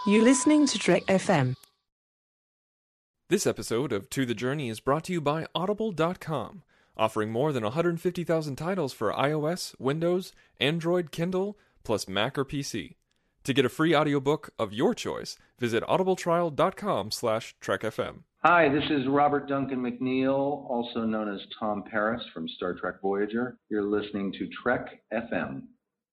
You're listening to Trek FM. This episode of To the Journey is brought to you by Audible.com, offering more than 150,000 titles for iOS, Windows, Android, Kindle, plus Mac or PC. To get a free audiobook of your choice, visit audibletrial.com/trekfm. Hi, this is Robert Duncan McNeil, also known as Tom Paris from Star Trek Voyager. You're listening to Trek FM.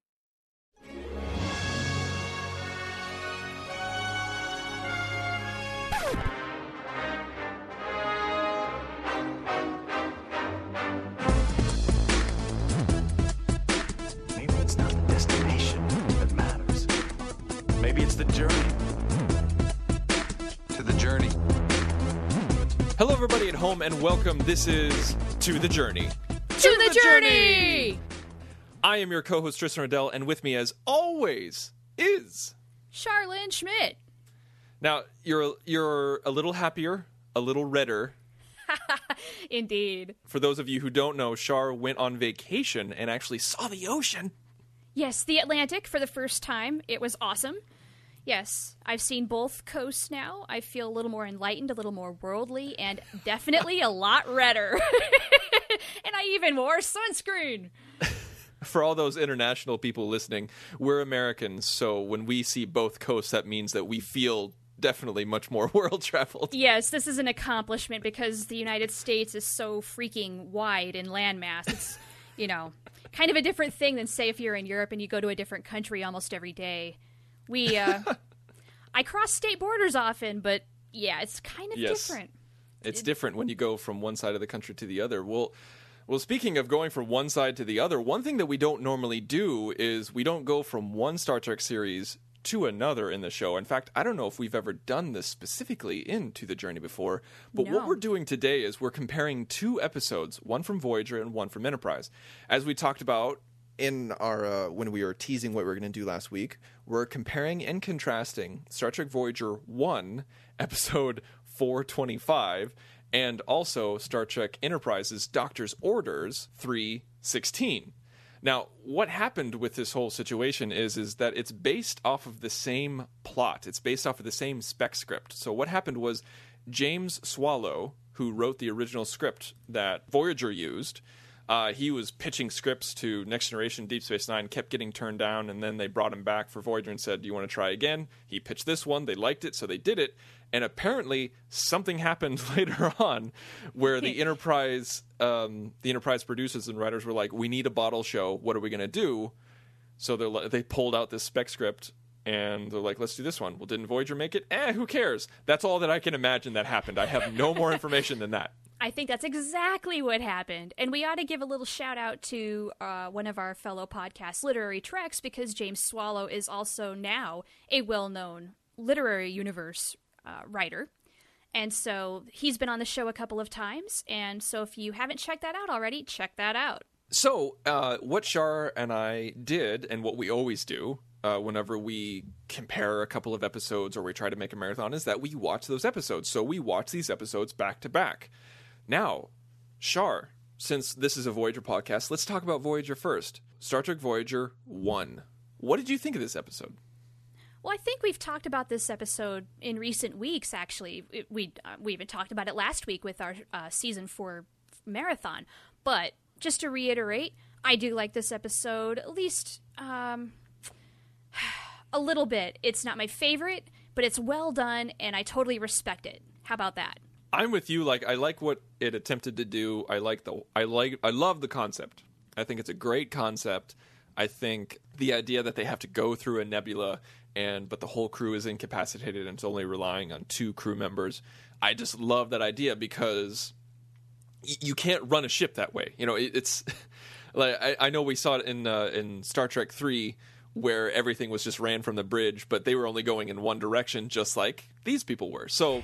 Maybe it's not the destination that matters. Maybe it's the journey. To the journey. Hello, everybody at home, and welcome. This is To the Journey. To the journey! I am your co-host, Tristan Riddell, and with me, as always, is... Charlene Schmidt. Now, you're a little happier, a little redder. Indeed. For those of you who don't know, Char went on vacation and actually saw the ocean. Yes, the Atlantic for the first time. It was awesome. Yes, I've seen both coasts now. I feel a little more enlightened, a little more worldly, and definitely a lot redder. And I even wore sunscreen. For all those international people listening, we're Americans, so when we see both coasts, that means that we feel definitely much more world-traveled. Yes, this is an accomplishment because the United States is so freaking wide in landmass. It's, kind of a different thing than, say, if you're in Europe and you go to a different country almost every day. I cross state borders often, but yeah, it's kind of different. It's different when you go from one side of the country to the other. Well, speaking of going from one side to the other, one thing that we don't normally do is we don't go from one Star Trek series to another in the show. In fact, I don't know if we've ever done this specifically in To the Journey before, but No. What we're doing today is we're comparing two episodes, one from Voyager and one from Enterprise. As we talked about in our when we were teasing what we were going to do last week, we're comparing and contrasting Star Trek Voyager 1, episode 425, and also Star Trek Enterprise's Doctor's Orders 316. Now, what happened with this whole situation is that it's based off of the same plot. It's based off of the same spec script. So what happened was James Swallow, who wrote the original script that Voyager used, he was pitching scripts to Next Generation, Deep Space Nine, kept getting turned down, and then they brought him back for Voyager and said, do you want to try again? He pitched this one, they liked it, so they did it, and apparently something happened later on where the Enterprise producers and writers were like, we need a bottle show, what are we going to do? So they pulled out this spec script, and they're like, let's do this one. Well, didn't Voyager make it? Who cares? That's all that I can imagine that happened. I have no more information than that. I think that's exactly what happened. And we ought to give a little shout out to one of our fellow podcasts, Literary Treks, because James Swallow is also now a well-known literary universe writer. And so he's been on the show a couple of times. And so if you haven't checked that out already, check that out. So what Char and I did, and what we always do whenever we compare a couple of episodes or we try to make a marathon, is that we watch those episodes. So we watch these episodes back to back. Now, Char, since this is a Voyager podcast, let's talk about Voyager first. Star Trek Voyager 1. What did you think of this episode? Well, I think we've talked about this episode in recent weeks, actually. We even talked about it last week with our Season 4 marathon. But just to reiterate, I do like this episode, at least a little bit. It's not my favorite, but it's well done, and I totally respect it. How about that? I'm with you. I like what it attempted to do. I love the concept. I think it's a great concept. I think the idea that they have to go through a nebula but the whole crew is incapacitated and it's only relying on 2 crew members. I just love that idea because you can't run a ship that way. It's like I know we saw it in Star Trek 3 where everything was just ran from the bridge, but they were only going in one direction, just like these people were. So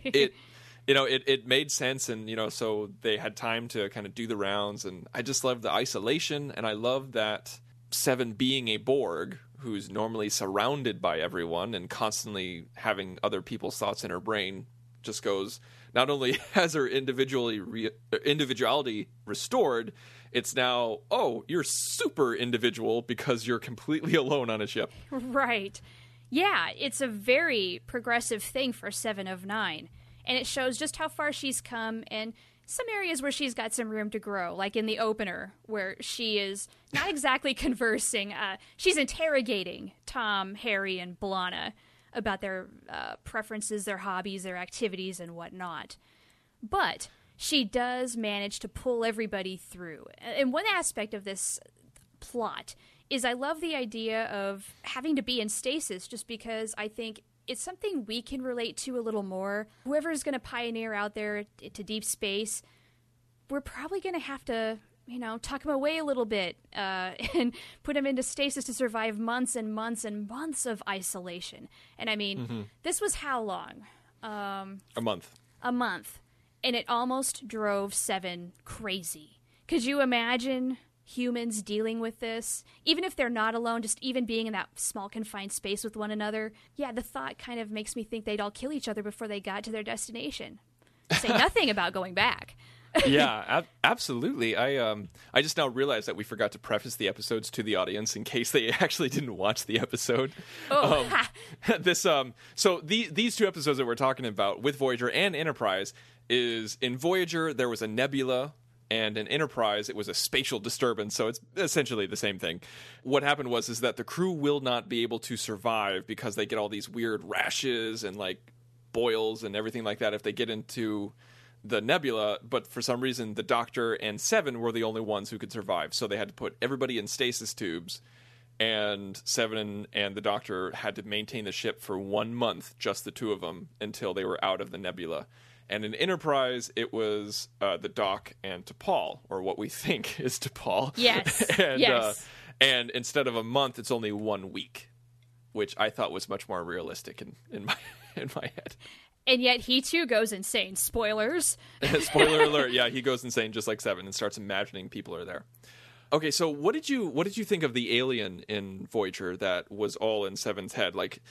it made sense, and so they had time to kind of do the rounds, and I just love the isolation, and I love that Seven being a Borg who's normally surrounded by everyone and constantly having other people's thoughts in her brain just goes, not only has her individuality restored, it's now, oh, you're super individual because you're completely alone on a ship. Right. Yeah, it's a very progressive thing for Seven of Nine. And it shows just how far she's come and some areas where she's got some room to grow, like in the opener, where she is not exactly conversing. She's interrogating Tom, Harry, and B'Elanna about their preferences, their hobbies, their activities, and whatnot. But she does manage to pull everybody through. And one aspect of this plot is I love the idea of having to be in stasis, just because I think it's something we can relate to a little more. Whoever's going to pioneer out there to deep space, we're probably going to have to, tuck them away a little bit and put them into stasis to survive months and months and months of isolation. And I mean, this was how long? A month. A month. And it almost drove Seven crazy. Could you imagine humans dealing with this? Even if they're not alone, just even being in that small confined space with one another. Yeah, the thought kind of makes me think they'd all kill each other before they got to their destination. Say nothing about going back. Yeah, absolutely. I just now realized that we forgot to preface the episodes to the audience in case they actually didn't watch the episode. Oh, so these two episodes that we're talking about with Voyager and Enterprise is in Voyager there was a nebula, and in Enterprise it was a spatial disturbance. So it's essentially the same thing. What happened was that the crew will not be able to survive because they get all these weird rashes and like boils and everything like that if they get into the nebula, but for some reason the Doctor and Seven were the only ones who could survive, so they had to put everybody in stasis tubes, and Seven and the Doctor had to maintain the ship for 1 month, just the two of them, until they were out of the nebula. And in Enterprise, it was the Doc and T'Pol, or what we think is T'Pol. Yes, and, and instead of a month, it's only 1 week, which I thought was much more realistic in my head. And yet he too goes insane. Spoilers. Spoiler alert. Yeah, he goes insane just like Seven and starts imagining people are there. Okay, so what did you think of the alien in Voyager that was all in Seven's head? Like,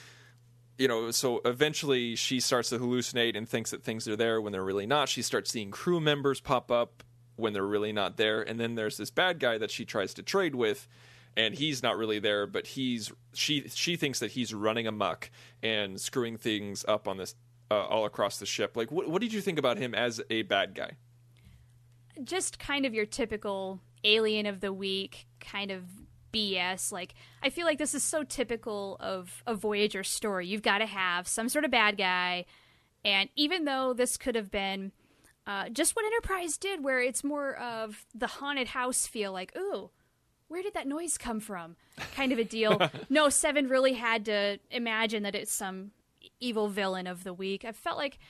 so eventually she starts to hallucinate and thinks that things are there when they're really not. She starts seeing crew members pop up when they're really not there. And then there's this bad guy that she tries to trade with, and he's not really there, but she thinks that he's running amok and screwing things up on this all across the ship. Like, what did you think about him as a bad guy? Just kind of your typical alien of the week kind of BS. Like, I feel like this is so typical of a Voyager story. You've got to have some sort of bad guy, and even though this could have been just what Enterprise did, where it's more of the haunted house feel, like, ooh, where did that noise come from? Kind of a deal. No, Seven really had to imagine that it's some evil villain of the week. I felt like,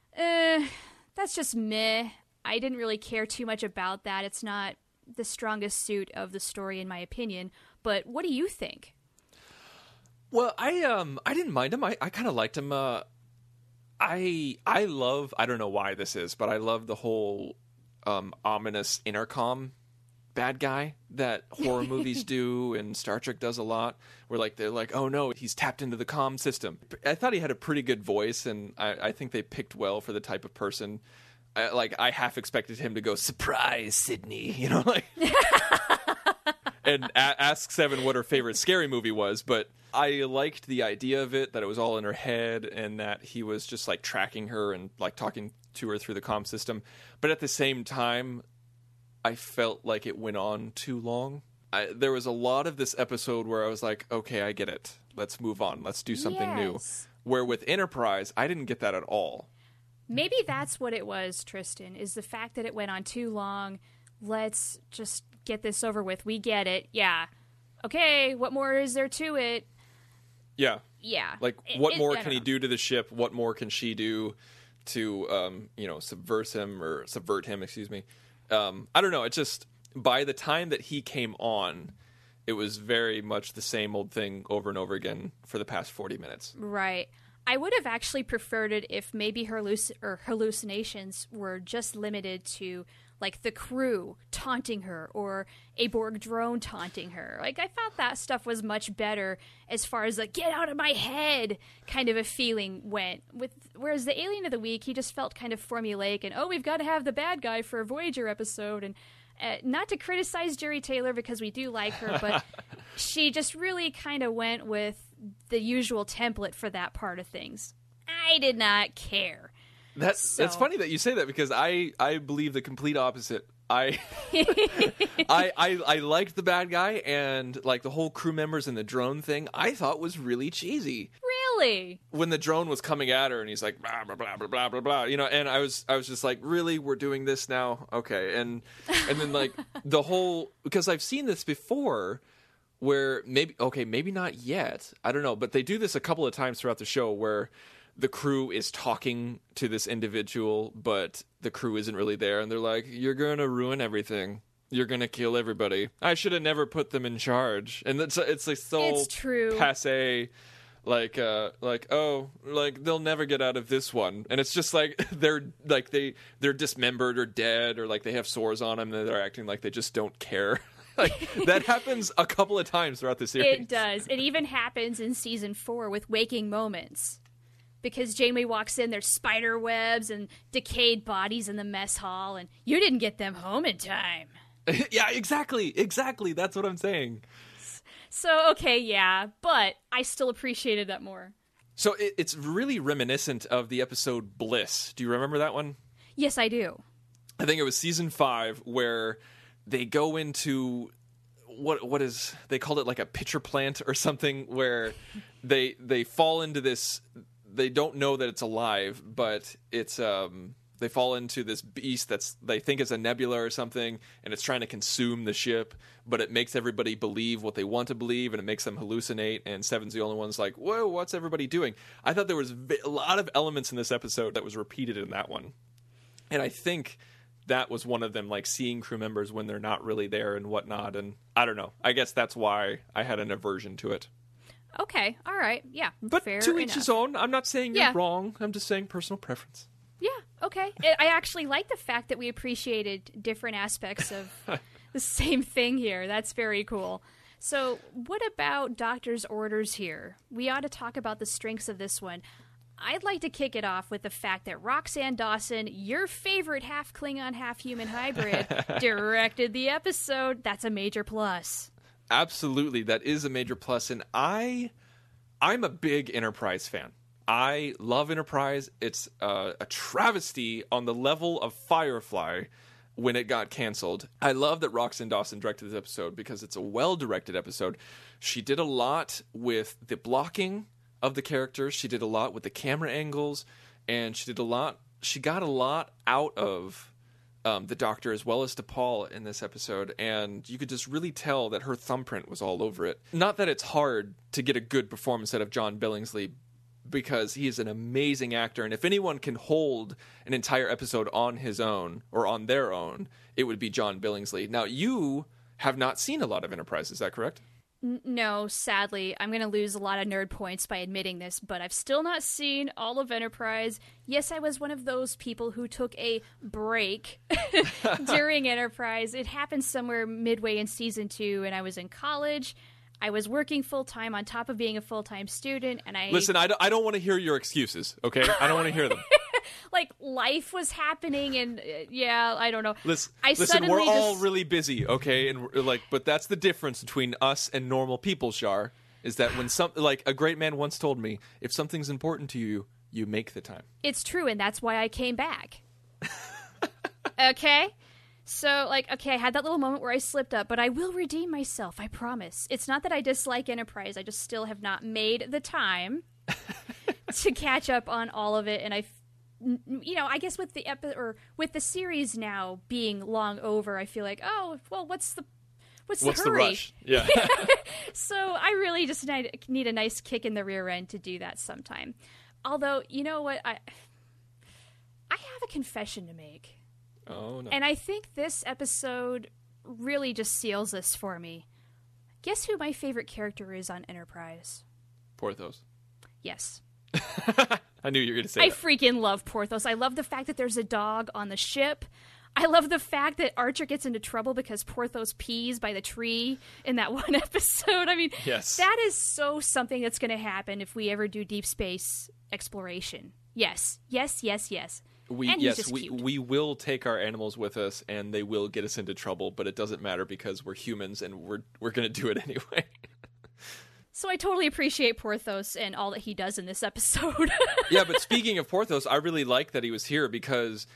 that's just meh. I didn't really care too much about that. It's not the strongest suit of the story, in my opinion. But what do you think? Well, I didn't mind him. I kind of liked him. I don't know why this is, but I love the whole ominous intercom bad guy that horror movies do and Star Trek does a lot, where they're like, oh no, he's tapped into the comm system. I thought he had a pretty good voice, and I think they picked well for the type of person. I half expected him to go, surprise, Sydney, and ask Seven what her favorite scary movie was. But I liked the idea of it, that it was all in her head, and that he was just tracking her and talking to her through the comm system. But at the same time, I felt like it went on too long. There was a lot of this episode where I was like, okay, I get it. Let's move on. Let's do something new. Where with Enterprise, I didn't get that at all. Maybe that's what it was, Tristan, is the fact that it went on too long. Let's just get this over with. We get it. Yeah. Okay, what more is there to it? Yeah. Yeah. What more can he do to the ship? What more can she do to, subvert him, excuse me. I don't know. It just, by the time that he came on, it was very much the same old thing over and over again for the past 40 minutes. Right. I would have actually preferred it if maybe her hallucinations were just limited to, the crew taunting her or a Borg drone taunting her. I thought that stuff was much better as far as get out of my head kind of a feeling went. Whereas the Alien of the Week, he just felt kind of formulaic and, we've got to have the bad guy for a Voyager episode. And not to criticize Jeri Taylor because we do like her, but she just really kind of went with the usual template for that part of things. I did not care. That's funny that you say that, because I believe the complete opposite. I liked the bad guy, and like the whole crew members and the drone thing I thought was really cheesy. Really? When the drone was coming at her and he's like blah blah blah blah blah blah blah, and I was just like, really, we're doing this now? Okay. And then like the whole, because I've seen this before where maybe not yet, I don't know, but they do this a couple of times throughout the show where the crew is talking to this individual, but the crew isn't really there, and they're like, you're going to ruin everything. You're going to kill everybody. I should have never put them in charge. And it's like so it's true. Passé, like they'll never get out of this one. And it's just like they're dismembered or dead, or like they have sores on them and they're acting like they just don't care. Like that happens a couple of times throughout the series. It does. It even happens in season 4 with Waking Moments. Because Janeway walks in, there's spider webs and decayed bodies in the mess hall, and you didn't get them home in time. Yeah, exactly. That's what I'm saying. So, okay, yeah, but I still appreciated that more. So it's really reminiscent of the episode Bliss. Do you remember that one? Yes, I do. I think it was season 5 where they go into what is, they called it like a pitcher plant or something, where they fall into this. They don't know that it's alive, but it's they fall into this beast they think is a nebula or something, and it's trying to consume the ship, but it makes everybody believe what they want to believe, and it makes them hallucinate, and Seven's the only one's like, whoa, what's everybody doing? I thought there was a lot of elements in this episode that was repeated in that one. And I think that was one of them, like seeing crew members when they're not really there and whatnot, and I don't know. I guess that's why I had an aversion to it. Okay, all right, yeah, but fair to each enough. his own. I'm not saying you're wrong. I'm just saying personal preference. Yeah, okay. I actually like the fact that we appreciated different aspects of the same thing here. That's very cool. So what about Doctor's orders here? We ought to talk about the strengths of this one. I'd like to kick it off with the fact that Roxann Dawson, your favorite half Klingon, half human hybrid, directed the episode. That's a major plus. Absolutely, that is a major plus, and I'm a big Enterprise fan. I love Enterprise. It's a travesty on the level of Firefly when it got canceled. I love that Roxann Dawson directed this episode because it's a well-directed episode. She did a lot with the blocking of the characters. She did a lot with the camera angles, and she got a lot out of the Doctor as well as T'Pol in this episode, and you could just really tell that her thumbprint was all over it. Not that it's hard to get a good performance out of John Billingsley, because he is an amazing actor, and if anyone can hold an entire episode on his own or on their own, it would be John Billingsley. Now, you have not seen a lot of Enterprise, is that correct? No, sadly. I'm going to lose a lot of nerd points by admitting this, but I've still not seen all of Enterprise. Yes, I was one of those people who took a break during Enterprise. It happened somewhere midway in season 2, and I was in college. I was working full-time on top of being a full-time student, and Listen, I don't want to hear your excuses, okay? I don't want to hear them. Like, life was happening, and yeah, I don't know. Listen, we're all really busy, okay? And but that's the difference between us and normal people, Shar, is that when a great man once told me, if something's important to you, you make the time. It's true, and that's why I came back. Okay? So, I had that little moment where I slipped up, but I will redeem myself, I promise. It's not that I dislike Enterprise, I just still have not made the time to catch up on all of it, and I guess with the series now being long over, I feel like, oh, well, what's the hurry? The rush? Yeah. So I really just need a nice kick in the rear end to do that sometime. Although, you know what? I have a confession to make. Oh, no. And I think this episode really just seals this for me. Guess who my favorite character is on Enterprise? Porthos. Yes. I knew you were going to say I that. freaking love Porthos. I love the fact that there's a dog on the ship. I love the fact that Archer gets into trouble because Porthos pees by the tree in that one episode. I mean, yes. That is so something that's going to happen if we ever do deep space exploration. Yes. Yes, yes, yes. We will take our animals with us, and they will get us into trouble, but it doesn't matter because we're humans, and we're going to do it anyway. So I totally appreciate Porthos and all that he does in this episode. Yeah, but speaking of Porthos, I really like that he was here because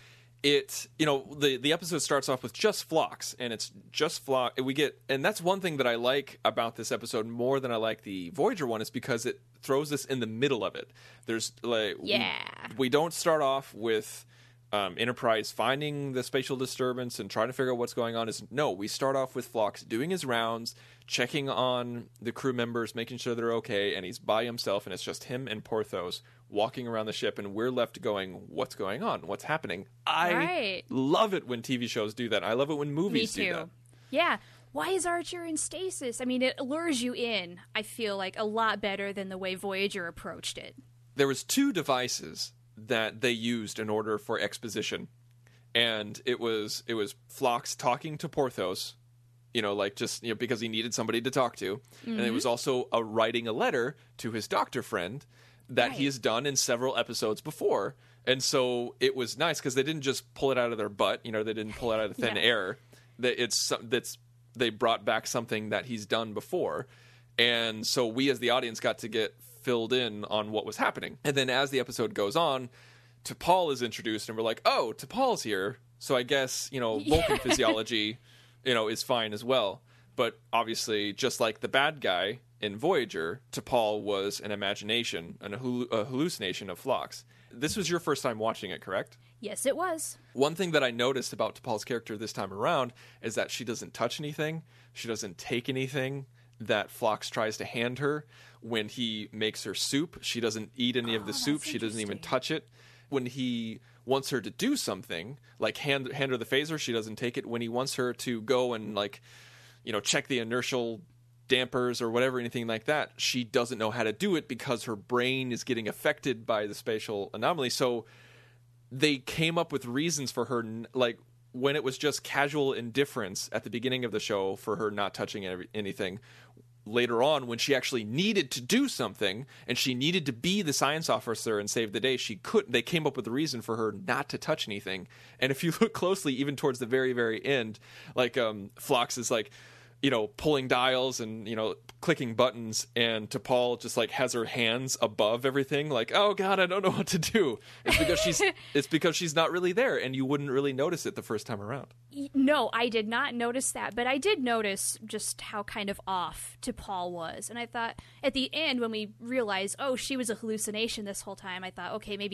the episode starts off with just Phlox, and it's just Phlox. And that's one thing that I like about this episode more than I like the Voyager one, is because it throws us in the middle of it. There's like, we don't start off with Enterprise finding the spatial disturbance and trying to figure out what's going on. We start off with Phlox doing his rounds, checking on the crew members, making sure they're okay, and he's by himself, and it's just him and Porthos walking around the ship, and we're left going, what's going on? What's happening? I love it when TV shows do that. I love it when movies do that. Yeah. Why is Archer in stasis? I mean, it lures you in, I feel like, a lot better than the way Voyager approached it. There was 2 devices that they used in order for exposition, and it was Phlox talking to Porthos, because he needed somebody to talk to, and it was also writing a letter to his doctor friend that he has done in several episodes before. And so it was nice because they didn't just pull it out of their butt, they didn't pull it out of thin air. They brought back something that he's done before, and so we as the audience got to get filled in on what was happening. And then as the episode goes on, T'Pol is introduced, and we're like, oh, T'Pol's here, so I guess Vulcan physiology is fine as well. But obviously, just like the bad guy in Voyager, T'Pol was an imagination, a hallucination of Phlox. This was your first time watching it, correct? Yes, it was. One thing that I noticed about T'Pol's character this time around is that she doesn't touch anything. She doesn't take anything that Phlox tries to hand her. When he makes her soup, she doesn't eat any of the soup. She doesn't even touch it. When he wants her to do something, like hand her the phaser, she doesn't take it. When he wants her to go and check the inertial dampers or whatever, anything like that, she doesn't know how to do it because her brain is getting affected by the spatial anomaly. So they came up with reasons for her, like when it was just casual indifference at the beginning of the show for her not touching anything. Later on, when she actually needed to do something and she needed to be the science officer and save the day, she couldn't. They came up with a reason for her not to touch anything. And if you look closely, even towards the very, very end, Phlox is pulling dials and clicking buttons, and T'Pol just has her hands above everything, like, oh god, I don't know what to do. It's because she's not really there, and you wouldn't really notice it the first time around. No, I did not notice that, but I did notice just how kind of off T'Pol was. And I thought at the end, when we realized, oh, she was a hallucination this whole time, I thought, okay, maybe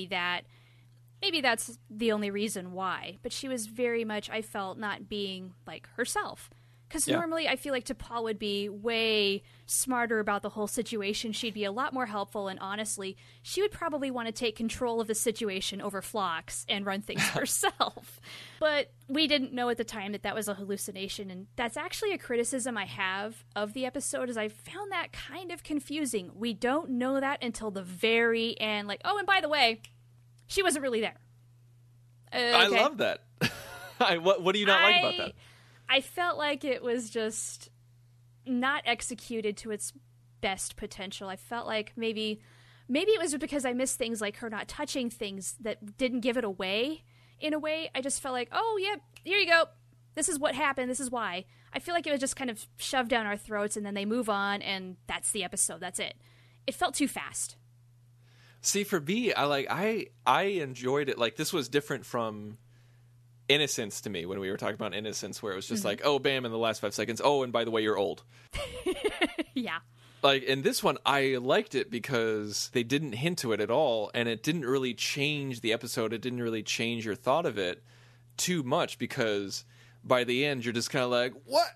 that's the only reason why. But she was very much, I felt, not being like herself. Because normally I feel like T'Pol would be way smarter about the whole situation. She'd be a lot more helpful, and honestly, she would probably want to take control of the situation over Phlox and run things herself. But we didn't know at the time that was a hallucination, and that's actually a criticism I have of the episode, is I found that kind of confusing. We don't know that until the very end. Like, oh, and by the way, she wasn't really there. Okay. I love that. What do you not like about that? I felt like it was just not executed to its best potential. I felt like maybe it was because I missed things like her not touching things that didn't give it away. In a way, I just felt like, oh, yeah, here you go. This is what happened. This is why. I feel like it was just kind of shoved down our throats, and then they move on, and that's the episode. That's it. It felt too fast. See, for me, I enjoyed it. Like, this was different from Innocence to me, when we were talking about Innocence, where it was just like, oh, bam, in the last 5 seconds, oh, and by the way, you're old. Yeah. Like, in this one, I liked it because they didn't hint to it at all, and it didn't really change the episode. It didn't really change your thought of it too much, because by the end, you're just kind of like, what?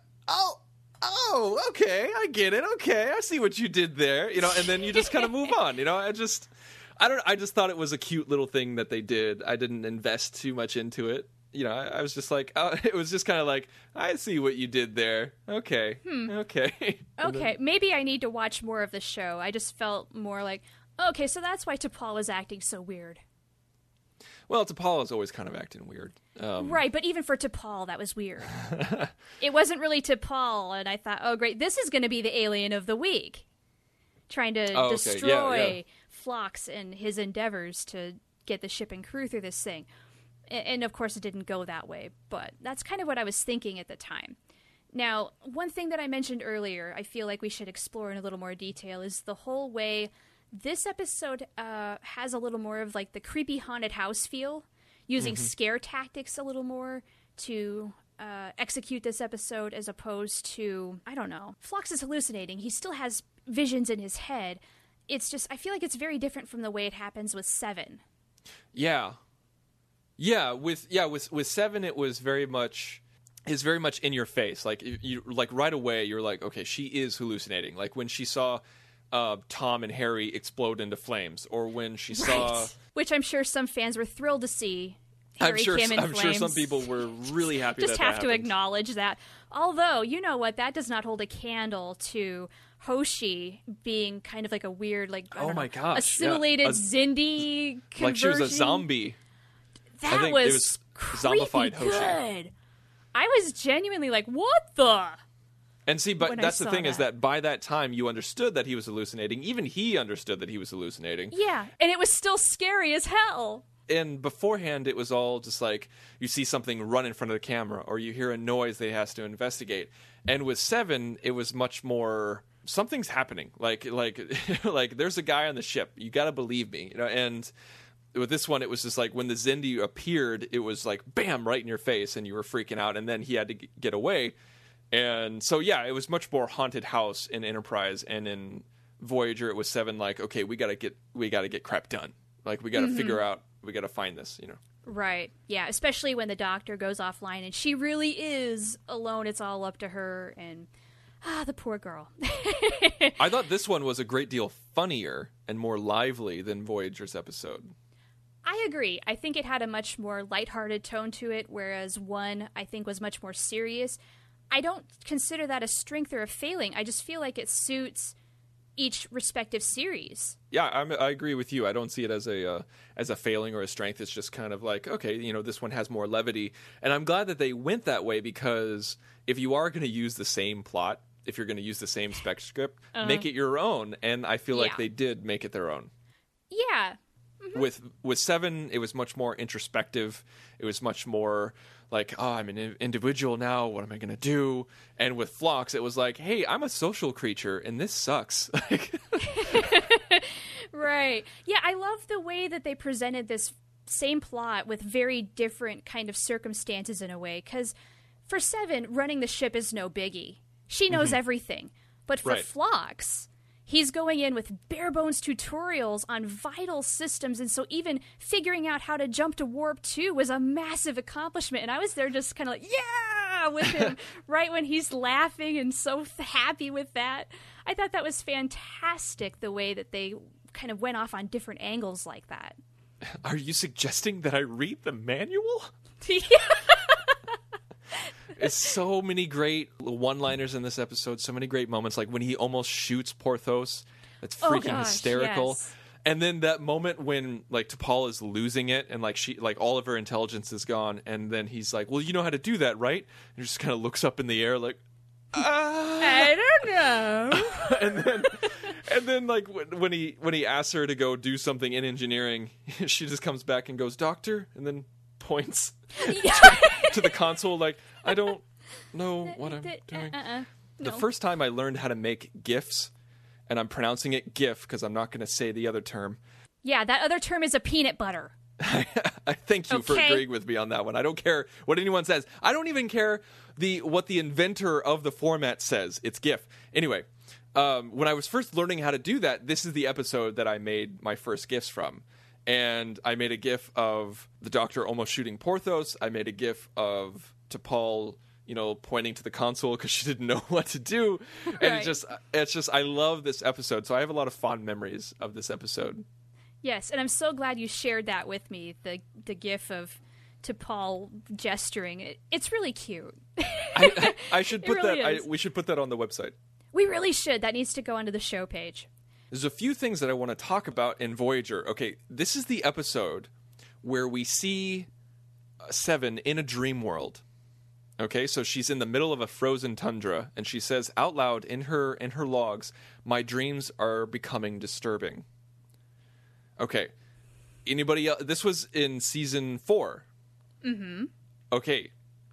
Oh, okay, I get it. Okay, I see what you did there. And then you just kind of move on. I just thought it was a cute little thing that they did. I didn't invest too much into it. I was just like, it was just kind of like, I see what you did there. Okay. Okay. Okay, maybe I need to watch more of the show. I just felt more like, okay, so that's why T'Pol is acting so weird. Well, T'Pol is always kind of acting weird. Right, but even for T'Pol, that was weird. It wasn't really T'Pol, and I thought, oh, great, this is going to be the alien of the week. Trying to destroy Phlox and his endeavors to get the ship and crew through this thing. And of course, it didn't go that way, but that's kind of what I was thinking at the time. Now, one thing that I mentioned earlier, I feel like we should explore in a little more detail, is the whole way this episode has a little more of like the creepy haunted house feel, using scare tactics a little more to execute this episode, as opposed to, I don't know, Phlox is hallucinating. He still has visions in his head. It's just, I feel like it's very different from the way it happens with Seven. Yeah. With Seven, it was very much in your face. Like you like right away, you're like, okay, she is hallucinating. Like when she saw Tom and Harry explode into flames, or when she saw, which I'm sure some fans were thrilled to see. Harry Kim in I'm flames. sure some people were really happy. Just that have that to happened. acknowledge that. Although, you know what, that does not hold a candle to Hoshi being kind of like a weird, like, I don't know, gosh, assimilated Zindi conversion. Like she was a zombie. That I think was, it was creepy zombified Hoshi. good. I was genuinely like, what the? And see, but when I that's the saw thing, is that. that by that time you understood that he was hallucinating. Even he understood that he was hallucinating. Yeah, and it was still scary as hell. And beforehand, it was all just like you see something run in front of the camera, or you hear a noise they has to investigate. And with Seven, it was much more something's happening. Like there's a guy on the ship. You got to believe me, you know. And with this one, it was just like when the Zindi appeared, it was like bam, right in your face, and you were freaking out. And then he had to get away. And so yeah, it was much more haunted house in Enterprise, and in Voyager, it was Seven. Like, okay, we gotta get crap done. Like we gotta figure out. We got to find this, you know. Right. Yeah, especially when the doctor goes offline and she really is alone. It's all up to her, and the poor girl. I thought this one was a great deal funnier and more lively than Voyager's episode. I agree. I think it had a much more lighthearted tone to it, whereas one, I think, was much more serious. I don't consider that a strength or a failing. I just feel like it suits each respective series. Yeah, I agree with you. I don't see it as a failing or a strength. It's just kind of like, okay, you know, this one has more levity. And I'm glad that they went that way, because if you are going to use the same plot, if you're going to use the same spec script, make it your own. And I feel like they did make it their own. Yeah. With Seven, it was much more introspective. It was much more like, oh, I'm an individual now. What am I going to do? And with Phlox, it was like, hey, I'm a social creature, and this sucks. Right. Yeah, I love the way that they presented this same plot with very different kind of circumstances in a way. Because for Seven, running the ship is no biggie. She knows everything. But for Phlox, he's going in with bare bones tutorials on vital systems, and so even figuring out how to jump to warp 2 was a massive accomplishment. And I was there just kind of like, yeah, with him right when he's laughing and so happy with that. I thought that was fantastic, the way that they kind of went off on different angles like that. Are you suggesting that I read the manual? It's so many great one-liners in this episode, so many great moments, like when he almost shoots Porthos. That's freaking hysterical. Yes. And then that moment when like T'Pol is losing it, and like all of her intelligence is gone, and then he's like, "Well, you know how to do that, right?" And he just kind of looks up in the air like, I don't know. and then like when he asks her to go do something in engineering, she just comes back and goes, "Doctor," and then points to the console like, I don't know what I'm doing. No. The first time I learned how to make GIFs, and I'm pronouncing it GIF because I'm not going to say the other term. Yeah, that other term is a peanut butter. I thank you for agreeing with me on that one. I don't care what anyone says. I don't even care what the inventor of the format says. It's GIF. Anyway, when I was first learning how to do that, this is the episode that I made my first GIFs from. And I made a GIF of the Doctor almost shooting Porthos. I made a GIF of T'Pol, you know, pointing to the console because she didn't know what to do. And it's just, I love this episode. So I have a lot of fond memories of this episode. Yes, and I'm so glad you shared that with me, the GIF of T'Pol gesturing. It's really cute. I should put we should put that on the website. We really should. That needs to go onto the show page. There's a few things that I want to talk about in Voyager. Okay, this is the episode where we see Seven in a dream world. Okay, so she's in the middle of a frozen tundra, and she says out loud in her logs, "My dreams are becoming disturbing." Okay, anybody else? This was in season 4. Mm-hmm. Okay,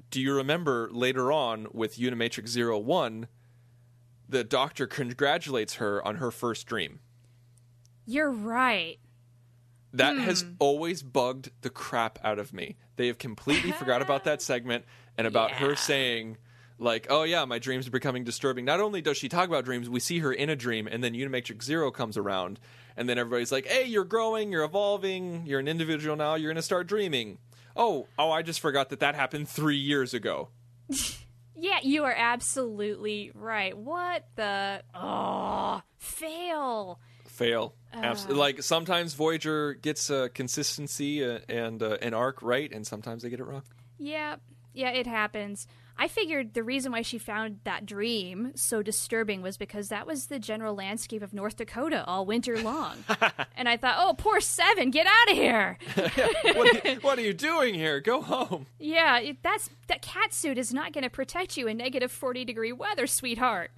do you remember later on with Unimatrix 01, the Doctor congratulates her on her first dream? You're right. That has always bugged the crap out of me. They have completely forgot about that segment and about her saying, like, oh yeah, my dreams are becoming disturbing. Not only does she talk about dreams, we see her in a dream, and then Unimatrix Zero comes around, and then everybody's like, hey, you're growing, you're evolving, you're an individual now, you're going to start dreaming. Oh, I just forgot that happened 3 years ago. Yeah, you are absolutely right. What the... Oh, fail. Like, sometimes Voyager gets consistency and an arc right, and sometimes they get it wrong. Yeah, it happens. I figured the reason why she found that dream so disturbing was because that was the general landscape of North Dakota all winter long. And I thought, oh, poor Seven, get out of here. What are you doing here? Go home. Yeah, that cat suit is not going to protect you in negative 40-degree weather, sweetheart.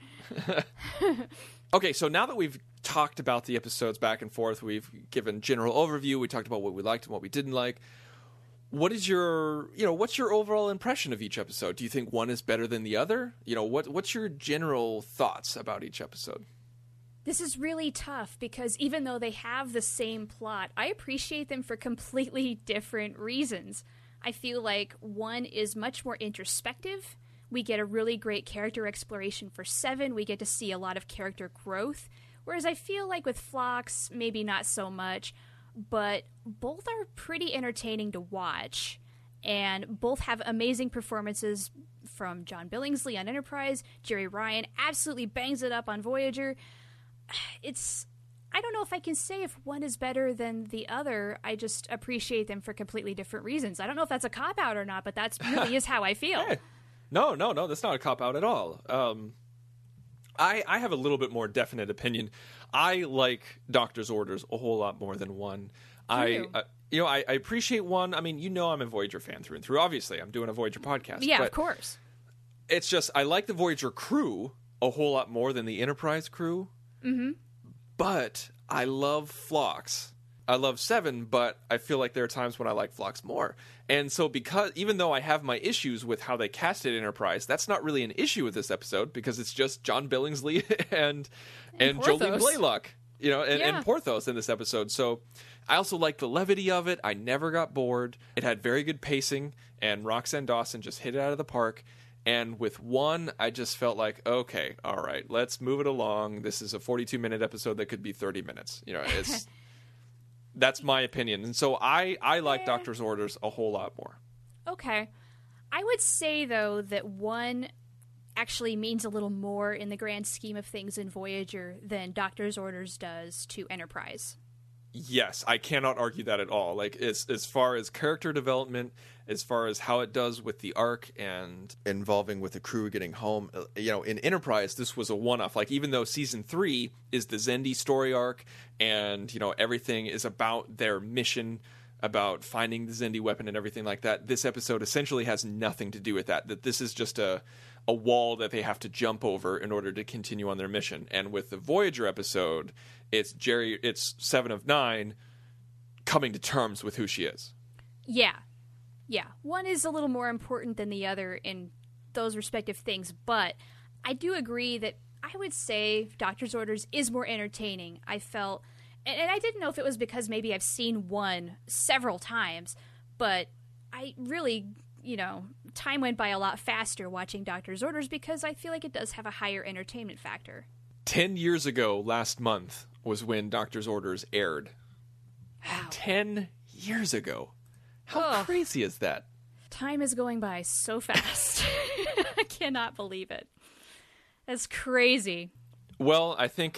Okay, so now that we've talked about the episodes back and forth, we've given general overview, we talked about what we liked and what we didn't like. What's your overall impression of each episode? Do you think one is better than the other? What's your general thoughts about each episode? This is really tough because even though they have the same plot, I appreciate them for completely different reasons. I feel like one is much more introspective. We get a really great character exploration for Seven. We get to see a lot of character growth. Whereas I feel like with Phlox, maybe not so much. But both are pretty entertaining to watch, and both have amazing performances from John Billingsley on Enterprise. Jerry Ryan absolutely bangs it up on Voyager. I don't know if I can say if one is better than the other. I just appreciate them for completely different reasons. I don't know if that's a cop-out or not, but that really is how I feel. Hey. No, that's not a cop-out at all. I have a little bit more definite opinion. I like Doctor's Orders a whole lot more than one. I appreciate one. I mean, I'm a Voyager fan through and through. Obviously, I'm doing a Voyager podcast. Yeah, of course. It's just, I like the Voyager crew a whole lot more than the Enterprise crew. Mm-hmm. But I love Phlox. I love Seven, but I feel like there are times when I like Phlox more. And so even though I have my issues with how they casted Enterprise, that's not really an issue with this episode because it's just John Billingsley and Jolene Blalock, and Porthos in this episode. So I also like the levity of it. I never got bored. It had very good pacing, and Roxanne Dawson just hit it out of the park. And with one, I just felt like, okay, all right, let's move it along. This is a 42-minute episode that could be 30 minutes. That's my opinion. And so I like Doctor's Orders a whole lot more. Okay. I would say, though, that one actually means a little more in the grand scheme of things in Voyager than Doctor's Orders does to Enterprise. Yes, I cannot argue that at all. Like, as far as character development, as far as how it does with the arc and involving with the crew getting home, in Enterprise, this was a one-off. Like, even though season 3 is the Xindi story arc and, everything is about their mission, about finding the Xindi weapon and everything like that, this episode essentially has nothing to do with that. That this is just a wall that they have to jump over in order to continue on their mission. And with the Voyager episode, it's Seven of Nine coming to terms with who she is. Yeah. One is a little more important than the other in those respective things, but I do agree that I would say Doctor's Orders is more entertaining. I felt, and I didn't know if it was because maybe I've seen one several times, but I really, time went by a lot faster watching Doctor's Orders because I feel like it does have a higher entertainment factor. 10 years ago, last month, was when Doctor's Orders aired. Wow. 10 years ago. How crazy is that? Time is going by so fast. I cannot believe it. That's crazy. Well, I think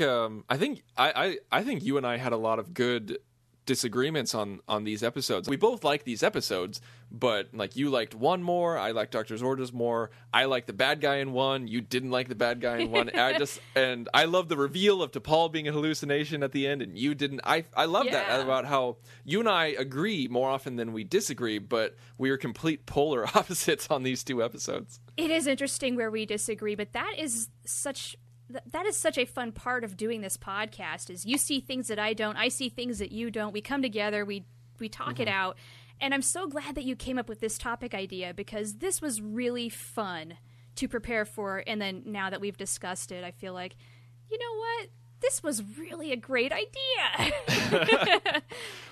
you and I had a lot of good disagreements on these episodes. We both like these episodes, but like you liked one more, I liked Doctor's Orders more. I like the bad guy in one, you didn't like the bad guy in one. And I love the reveal of T'Pol being a hallucination at the end, and you didn't. I love that about how you and I agree more often than we disagree, but we are complete polar opposites on these two episodes. It is interesting where we disagree, but that is such a fun part of doing this podcast is you see things that I don't, I see things that you don't. We come together, we talk it out, And I'm so glad that you came up with this topic idea, because this was really fun to prepare for. And then now that we've discussed it, I feel like, you know what? This was really a great idea.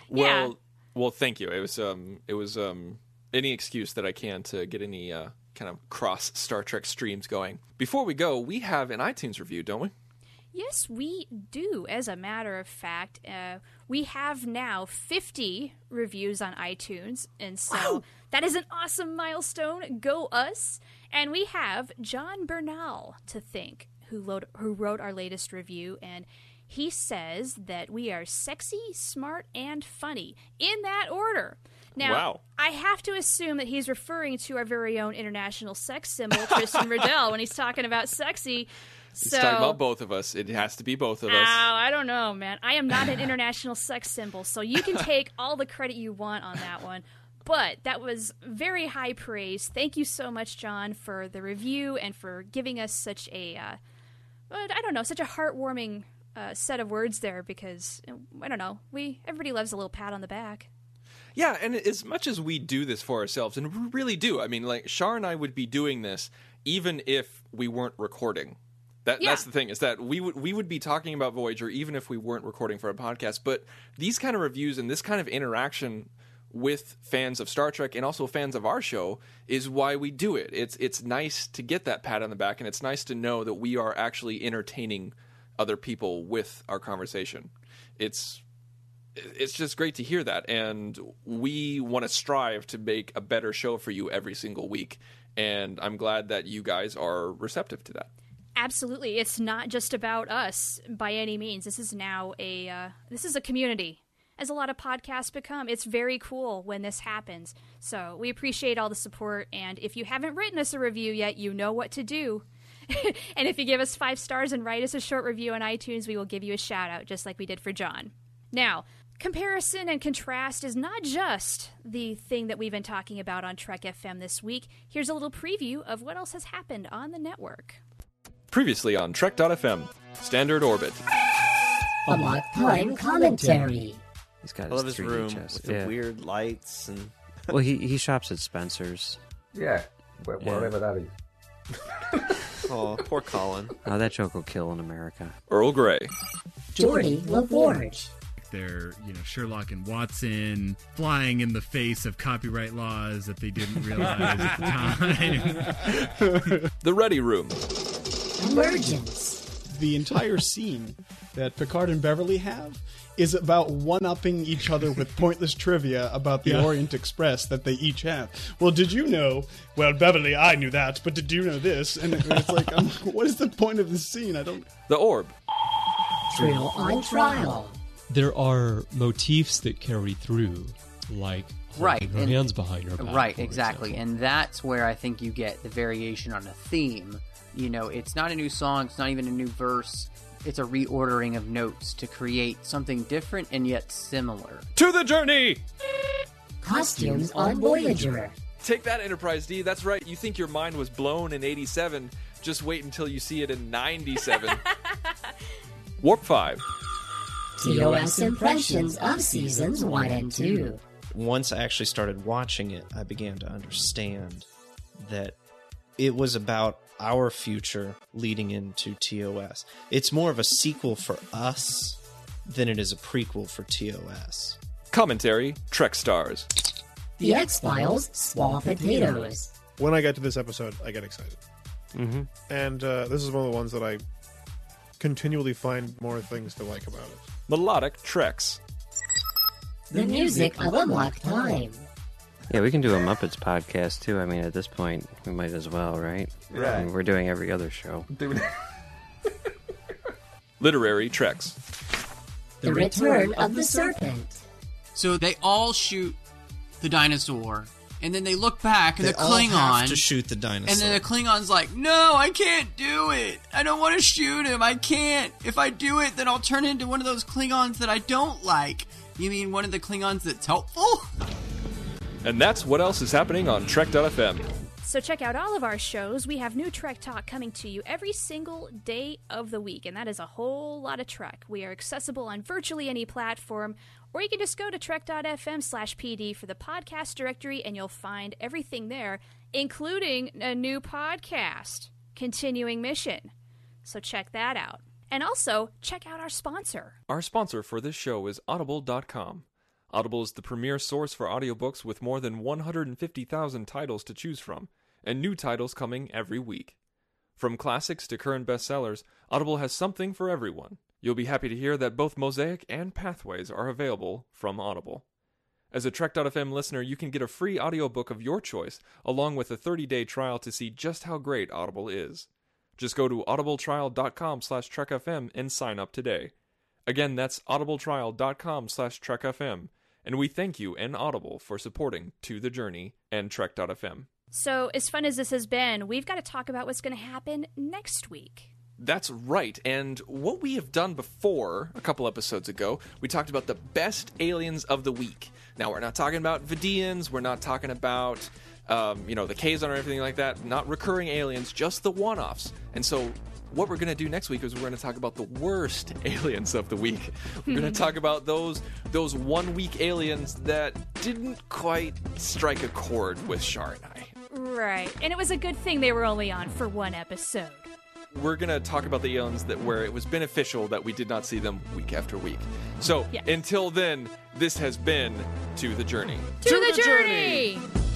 Well, thank you. It was any excuse that I can to get any kind of cross Star Trek streams going. Before we go, we have an iTunes review, don't we? Yes, we do. As a matter of fact, we have now 50 reviews on iTunes, and so that is an awesome milestone. Go us! And we have John Bernal to thank, who wrote our latest review, and he says that we are sexy, smart, and funny, in that order. Now, wow. I have to assume that he's referring to our very own international sex symbol, Tristan Riddell, when he's talking about sexy. He's talking about both of us. It has to be both of us. I don't know, man. I am not an international sex symbol, so you can take all the credit you want on that one. But that was very high praise. Thank you so much, John, for the review and for giving us such a, such a heartwarming set of words there, because, I don't know, everybody loves a little pat on the back. Yeah, and as much as we do this for ourselves, and we really do, I mean, like, Shar and I would be doing this even if we weren't recording. That's the thing, is that we would be talking about Voyager even if we weren't recording for a podcast. But these kind of reviews and this kind of interaction with fans of Star Trek and also fans of our show is why we do it. It's nice to get that pat on the back, and it's nice to know that we are actually entertaining other people with our conversation. It's just great to hear that, and we want to strive to make a better show for you every single week, and I'm glad that you guys are receptive to that. Absolutely. It's not just about us by any means. This is now a community, as a lot of podcasts become. It's very cool when this happens. So we appreciate all the support, and if you haven't written us a review yet, you know what to do. And if you give us 5 stars and write us a short review on iTunes, we will give you a shout out, just like we did for John. Now, comparison and contrast is not just the thing that we've been talking about on Trek FM this week. Here's a little preview of what else has happened on the network. Previously on Trek.fm, Standard Orbit. Unlocked Time commentary. He's got I love his 3D room chest. with the weird lights and. Well, he shops at Spencer's. Yeah, whatever that is. Oh, poor Colin. Oh, that joke will kill in America. Earl Grey. Geordi LaForge. They're, Sherlock and Watson flying in the face of copyright laws that they didn't realize at the time. The Ready Room. Emergence. The entire scene that Picard and Beverly have is about one-upping each other with pointless trivia about the Orient Express that they each have. Well, did you know? Well, Beverly, I knew that, but did you know this? And it's like, what is the point of this scene? I don't... The Orb. Trill on Trial. There are motifs that carry through, like holding her hands behind her back. Right, exactly. And that's where I think you get the variation on a theme. It's not a new song, it's not even a new verse. It's a reordering of notes to create something different and yet similar. To the journey! Costumes on Voyager. Take that, Enterprise D. That's right. You think your mind was blown in 87. Just wait until you see it in 97. Warp 5. TOS impressions of seasons 1 and 2. Once I actually started watching it, I began to understand that it was about our future leading into TOS. It's more of a sequel for us than it is a prequel for TOS. Commentary, Trek Stars. The X-Files, Small Potatoes. When I get to this episode, I get excited. Mm-hmm. And this is one of the ones that I continually find more things to like about it. Melodic Treks. The music of Unlocked Time. Yeah, we can do a Muppets podcast, too. I mean, at this point, we might as well, right? Right. I mean, we're doing every other show. Literary Treks. The Return of the Serpent. So they all shoot the dinosaur, and then they look back, and They the Klingon... all have to shoot the dinosaur. And then the Klingon's like, no, I can't do it. I don't want to shoot him. I can't. If I do it, then I'll turn into one of those Klingons that I don't like. You mean one of the Klingons that's helpful? And that's what else is happening on Trek.fm. So check out all of our shows. We have new Trek Talk coming to you every single day of the week, and that is a whole lot of Trek. We are accessible on virtually any platform, or you can just go to trek.fm/PD for the podcast directory, and you'll find everything there, including a new podcast, Continuing Mission. So check that out. And also, check out our sponsor. Our sponsor for this show is Audible.com. Audible is the premier source for audiobooks with more than 150,000 titles to choose from, and new titles coming every week. From classics to current bestsellers, Audible has something for everyone. You'll be happy to hear that both Mosaic and Pathways are available from Audible. As a Trek.fm listener, you can get a free audiobook of your choice, along with a 30-day trial to see just how great Audible is. Just go to audibletrial.com/trekfm and sign up today. Again, that's audibletrial.com/trekfm. And we thank you and Audible for supporting To The Journey and Trek.fm. So, as fun as this has been, we've got to talk about what's going to happen next week. That's right, and what we have done before, a couple episodes ago, we talked about the best aliens of the week. Now, we're not talking about Vidians, we're not talking about, the Kazon or anything like that, not recurring aliens, just the one-offs. And so, what we're going to do next week is we're going to talk about the worst aliens of the week. We're going to talk about those 1 week aliens that didn't quite strike a chord with Shar and I. Right, and it was a good thing they were only on for one episode. We're going to talk about the aliens where it was beneficial that we did not see them week after week. So, Until then, this has been To The Journey. To the Journey!